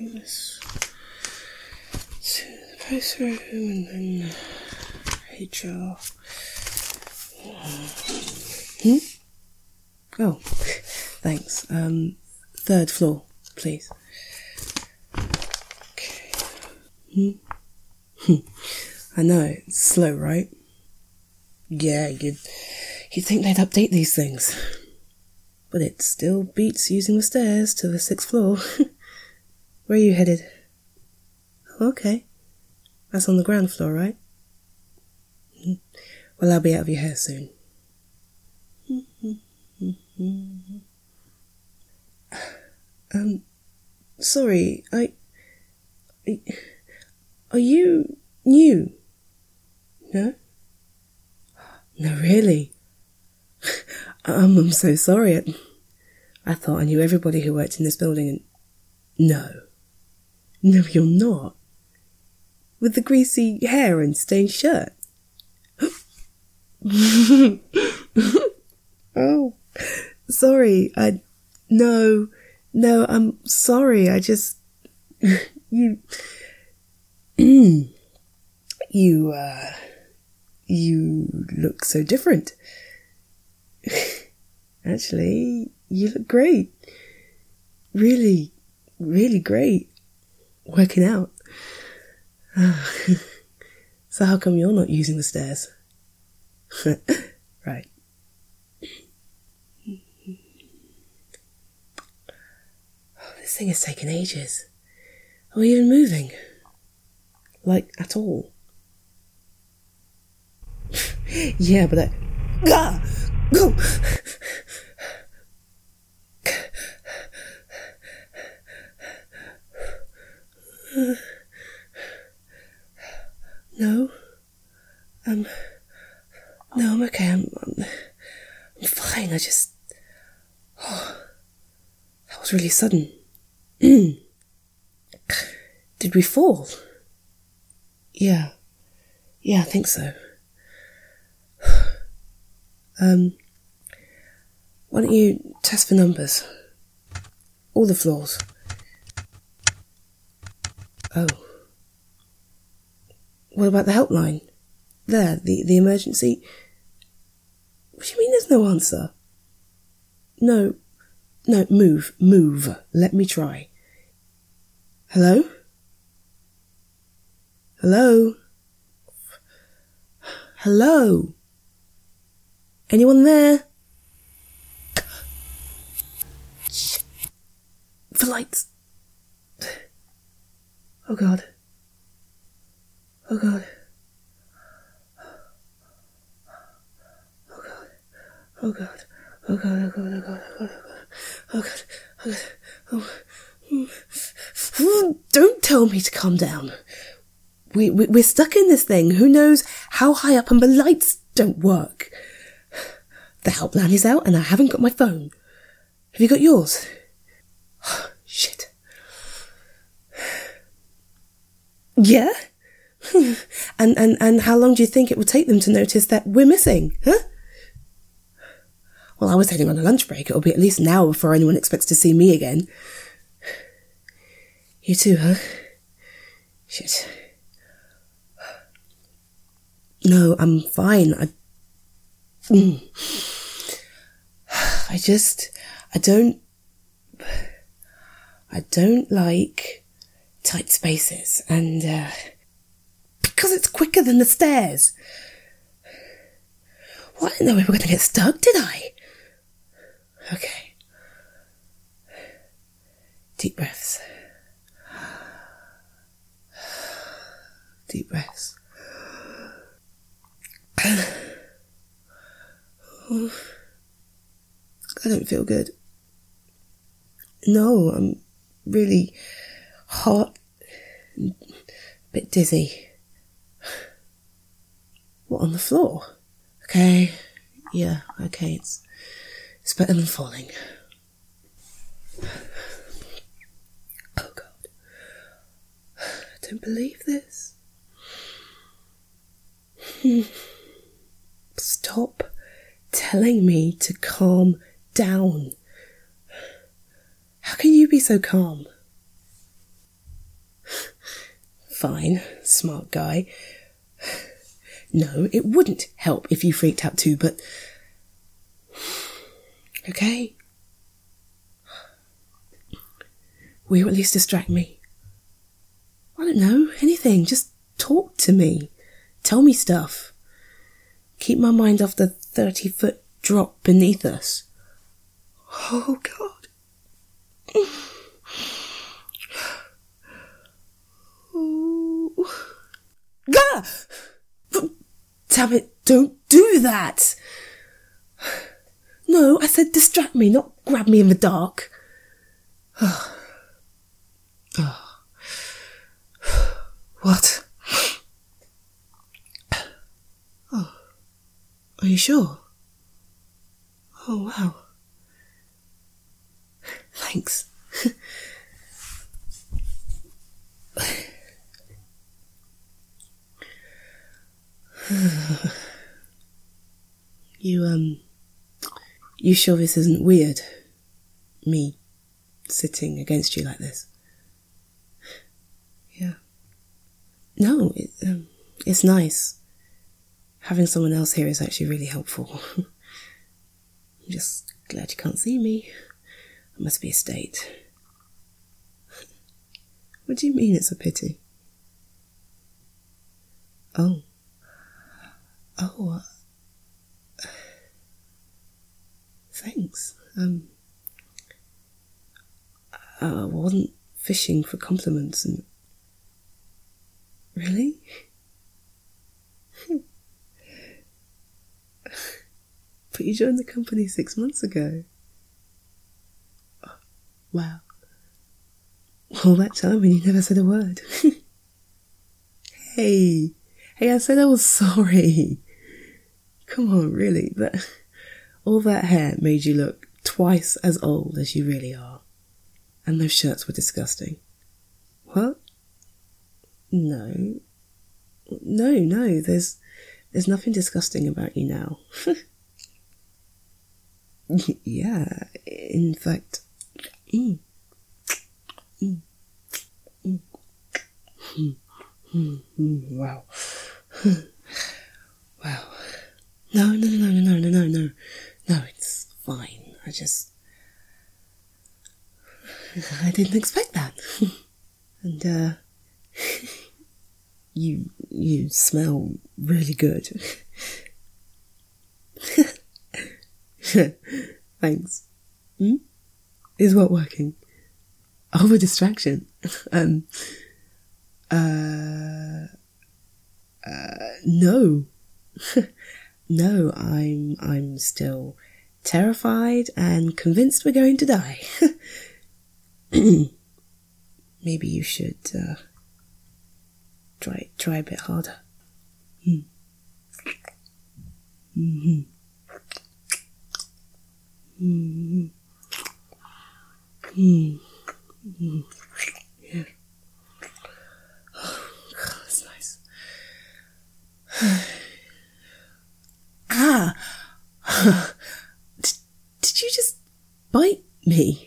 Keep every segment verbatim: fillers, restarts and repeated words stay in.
take this to the post room and then H R. Hmm? Oh, thanks. Um, third floor, please. Okay. Hmm? I know, it's slow, right? Yeah, you'd, you'd think they'd update these things. But it still beats using the stairs to the sixth floor. Where are you headed? Okay. That's on the ground floor, right? Well, I'll be out of your hair soon. Um, sorry, I... Are you new? No? No, really? um, I'm so sorry. I, I thought I knew everybody who worked in this building and... No. No, you're not. With the greasy hair and stained shirt. Oh, sorry. I... No. No, I'm sorry. I just... You... you, uh... You look so different. Actually, you look great. Really, really great. Working out. So how come you're not using the stairs? Right. Oh, this thing is taking ages. Are we even moving? Like, at all? Yeah, but I... Ah! Go! No. Um... No, I'm okay. I'm... I'm, I'm fine. I just... Oh, that was really sudden. Did we fall? Yeah. Yeah, I think so. Um, why don't you test for numbers? All the floors. Oh. What about the helpline? There, the, the emergency... What do you mean there's no answer? No. No, move. Move. Let me try. Hello? Hello? Hello? Anyone there? The lights. Oh God. Oh God. Oh God. Oh God. Oh God. Oh God. Oh God. Oh God. Oh God. Oh God. Oh. Don't tell me to calm down. We, we we're stuck in this thing. Who knows how high up, and the lights don't work. The helpline is out and I haven't got my phone. Have you got yours? Oh, shit. Yeah? and, and, and how long do you think it will take them to notice that we're missing, huh? Well, I was heading on a lunch break. It'll be at least an hour before anyone expects to see me again. You too, huh? Shit. No, I'm fine. I... Mm. I just... I don't... I don't like tight spaces, and, uh... because it's quicker than the stairs. Well, I didn't know we were going to get stuck, did I? Okay. Deep breaths. Deep breaths. Oh, I don't feel good. No, I'm really hot, a bit dizzy. What, on the floor? Okay, yeah, okay, it's, it's better than falling. Oh God, I don't believe this. Stop telling me to calm down. How can you be so calm? fine, smart guy. No, it wouldn't help if you freaked out too, but... Okay? Will you at least distract me? I don't know, anything, just talk to me. Tell me stuff. Keep my mind off the thirty-foot drop beneath us. Oh, God. Oh. Gah! Damn it, don't do that! No, I said distract me, not grab me in the dark. Oh. What? Oh. Are you sure? Oh, wow. Thanks. You, um... You sure this isn't weird? Me sitting against you like this? Yeah. No, it, um, it's nice. Having someone else here is actually really helpful. I'm just glad you can't see me. It must be a state. What do you mean it's a pity? Oh. Oh. Uh, thanks. Um. I wasn't fishing for compliments and... Really? But you joined the company six months ago. Oh, wow. All that time and you never said a word. Hey. Hey, I said I was sorry. Come on, really. But all that hair made you look twice as old as you really are. And those shirts were disgusting. What? No. No, no, there's there's nothing disgusting about you now. Yeah, in fact... Mm, mm, mm, mm, mm, mm, wow. Wow. No, no, no, no, no, no, no, no. No, it's fine. I just... I didn't expect that. And, uh... you, you smell really good. Thanks. Hmm? Is what working? Oh, a distraction. um... Uh... Uh... No. No, I'm... I'm still terrified and convinced we're going to die. Maybe you should uh, try try a bit harder. Mm. Mm-hmm. Mm-hmm. Mm-hmm. Yeah. Oh, God, that's nice. Ah! did, did you just bite me?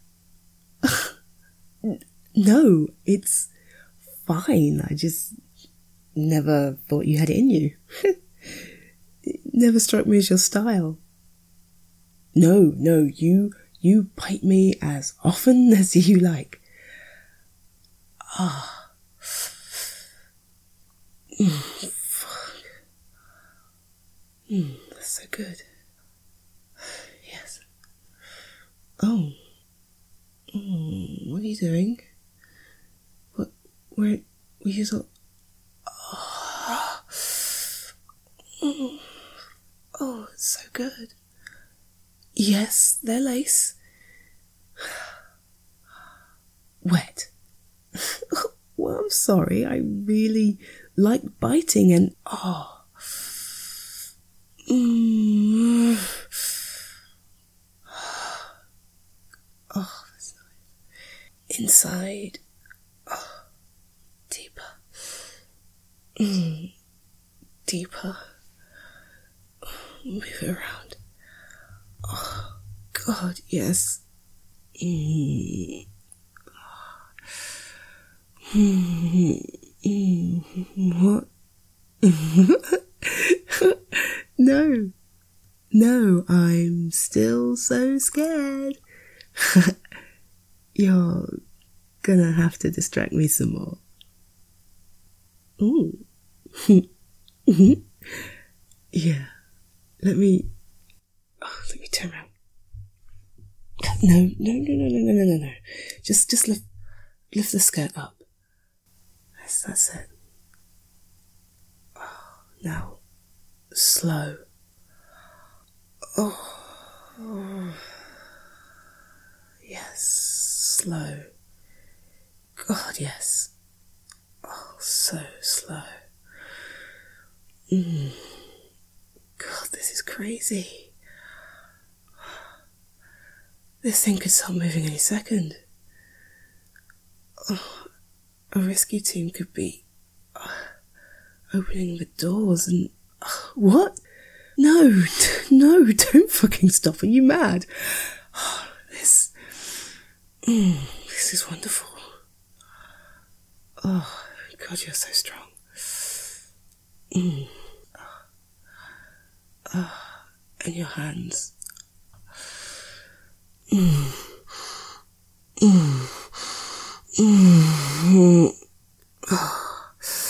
No, it's fine. I just never thought you had it in you. It never struck me as your style. No, no, you you bite me as often as you like. Ah. Oh. Mm, fuck. Mm, that's so good. Yes. Oh. Mm, what are you doing? What? Where? Were you so... Oh. Mm. Oh, it's so good. Yes, they're lace. Wet. Well, I'm sorry. I really like biting and... Oh. Mm. Oh, that's nice. Inside. Oh. Deeper. Mm. Deeper. Move it around. Oh, God, yes. Mm. Mm. Mm, what? No. No, I'm still so scared. You're gonna have to distract me some more. Ooh. Yeah. Let me... Oh, let me turn around. No, no, no, no, no, no, no, no, no. Just, just lift, lift the skirt up. That's, that's it. Oh, now, slow. Oh, oh. Yes, slow. God, yes. Oh, so slow. Mm. God, this is crazy. This thing could start moving any second. Oh, a rescue team could be uh, opening the doors and... Uh, what? No, no, don't fucking stop. Are you mad? Oh, this... Mm, this is wonderful. Oh, God, you're so strong. Mm. Oh, and your hands. Mm. Mm. Mm. Oh.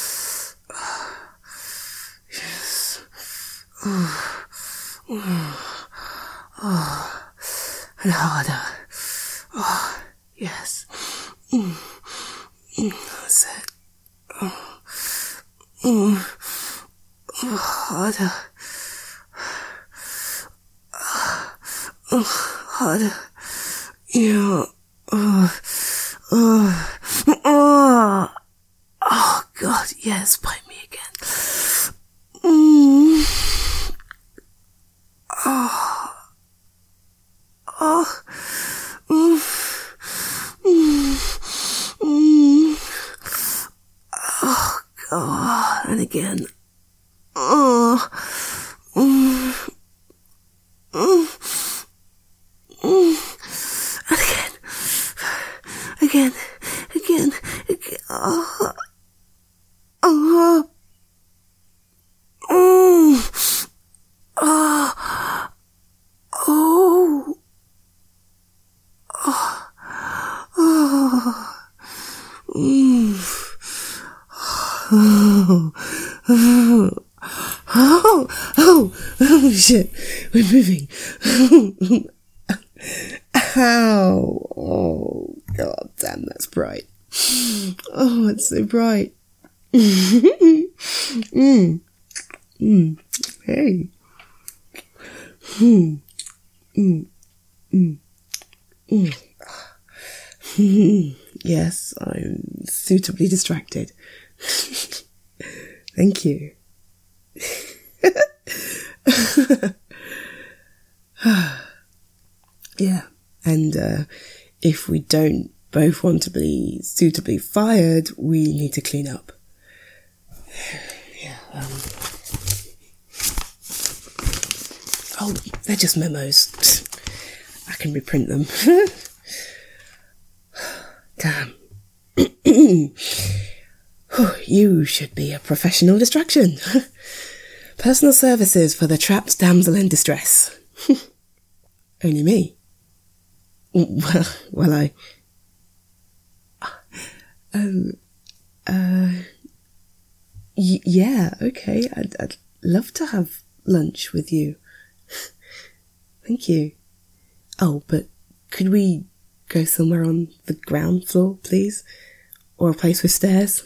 Yes. Oh. Oh. Oh. And harder. Oh, yes. Mm. Mm. That's it. Oh. Mm. Oh, harder. Oh, harder. Yeah. Oh. Oh. Oh. Oh, God. Yes, bite me again. Mm. Oh. Oh. Mm. Mm. Mm. Oh, God. And again. Oh. Mm. Mm. Mm. And again. Again. Again. Again. Oh. Oh. Mm. Oh. Oh. Oh. Oh. Mm. Oh. Oh. Oh. Oh. Oh, shit. We're moving. Ow. Oh, God damn, that's bright. Oh, it's so bright. mm. Mm. Hey. Mm. Mm. Mm. Mm. Yes, I'm suitably distracted. Thank you. Yeah, and uh, if we don't both want to be suitably fired, we need to clean up. Yeah. Um... Oh, they're just memos. I can reprint them. Damn. You should be a professional distraction. Personal services for the trapped damsel in distress. Only me. Well, well, I... Um, uh... Y- yeah, okay, I'd, I'd love to have lunch with you. Thank you. Oh, but could we go somewhere on the ground floor, please? Or a place with stairs?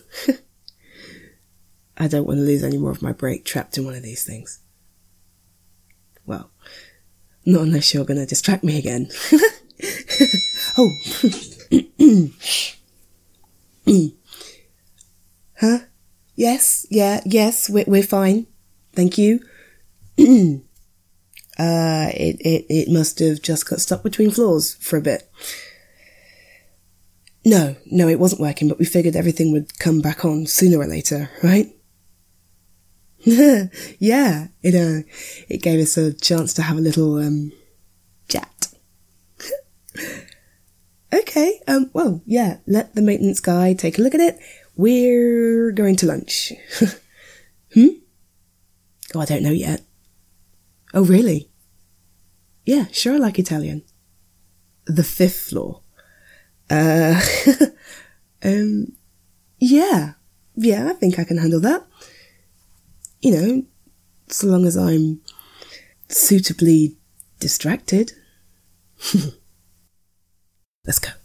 I don't want to lose any more of my break trapped in one of these things. Well, not unless you're going to distract me again. Oh. Huh? Yes, yeah, yes, we're, we're fine. Thank you. uh, it, it, it must have just got stuck between floors for a bit. No, no, it wasn't working, but we figured everything would come back on sooner or later, right? Yeah, it, uh, it gave us a chance to have a little, um, chat. Okay, um, well, yeah, let the maintenance guy take a look at it. We're going to lunch. Hmm? Oh, I don't know yet. Oh, really? Yeah, sure, I like Italian. The fifth floor. Uh, um, yeah. Yeah, I think I can handle that. You know, so long as I'm suitably distracted. Let's go.